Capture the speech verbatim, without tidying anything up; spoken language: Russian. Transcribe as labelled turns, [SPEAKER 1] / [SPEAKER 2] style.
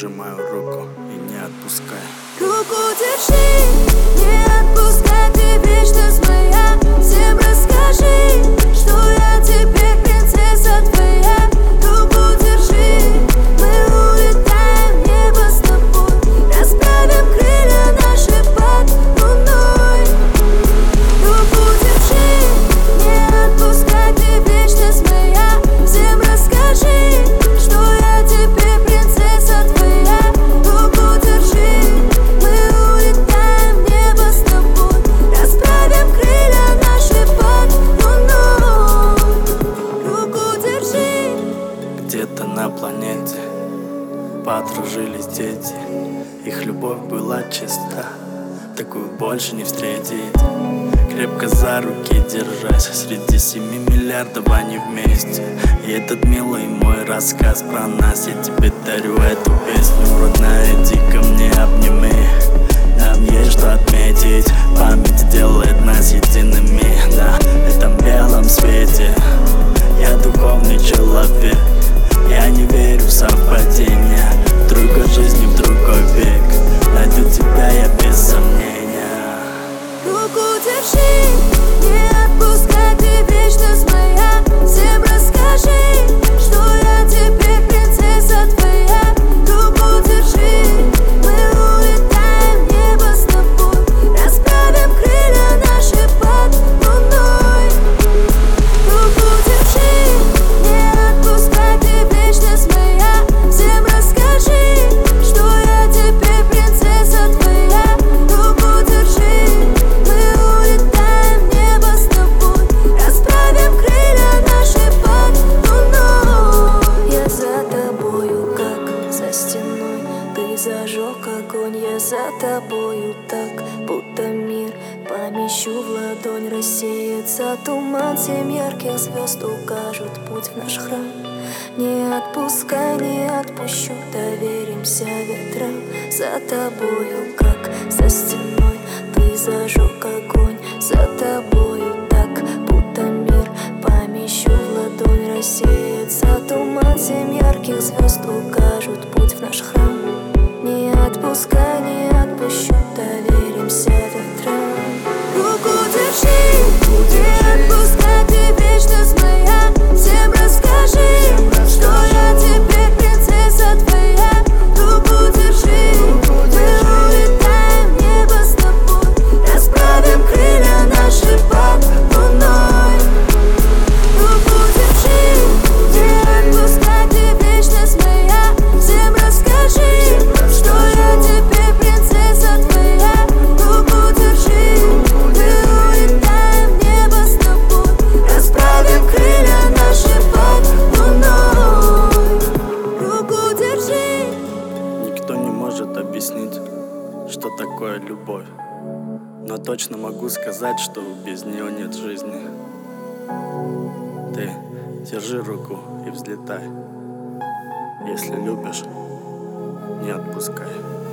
[SPEAKER 1] сжимаю руку и не отпускай.
[SPEAKER 2] Руку держи, не отпускай, ты вечность моя. Всем расскажи, что я теперь принцесса твоя. Руку держи, мы улетаем в небо с тобой, расправим крылья наши под луной. Руку держи, не отпускай, ты вечность моя. Всем расскажи, что я теперь принцесса твоя. Руку держи, мы улетаем в небо с тобой, расправим крылья наши под луной. Руку держи.
[SPEAKER 1] Где-то на планете подружились дети, их любовь была чиста, такую больше не встретить. Крепко за руки держась, среди семи миллиардов они вместе. И этот милый мой рассказ про нас, я тебе дарю эту песню. Родная, иди ко мне, обними, нам есть что отметить. Память делает нас едиными на этом белом свете. Я духовный человек, я не верю в совпадения. В другой жизни, в другой век найду тебя я без сомнения.
[SPEAKER 2] Руку держи, не отпускай, ты вечность моя. Всем расскажи, что я теперь принцесса твоя. Руку держи, мы улетаем в небо с тобой, расправим крылья наши под луной. Руку держи, не отпускай, ты вечность моя. Всем расскажи, что я теперь принцесса твоя. Руку держи, мы улетаем в небо с тобой, расправим крылья наши под луной. Я за тобою, как за стеной, ты зажег огонь. Я за тобою так, будто мир помещу в ладонь. Рассеется туман, семь ярких звезд укажут путь в наш храм. Не отпускай, не отпущу, доверимся ветрам. За тобою, как за стеной, ты зажег огонь. За тобою так, будто мир помещу в ладонь. Рассеется туман, семь ярких звезд укажут путь в наш храм. Не отпускай, не отпущу, доверимся ветрам. Руку держи, не отпускай, ты вечность моя. Всем расскажи, что я теперь принцесса твоя. Руку держи, мы улетаем в небо с тобой, расправим крылья наши под луной. Руку держи, не отпускай, ты вечность моя. Всем расскажи, что я теперь принцесса твоя. Руку держи, мы улетаем в небо с тобой, расправим крылья наши под луной. Руку держи.
[SPEAKER 1] Никто не может объяснить, что такое любовь, но точно могу сказать, что без нее нет жизни. Ты держи руку и взлетай. Если любишь, не отпускай.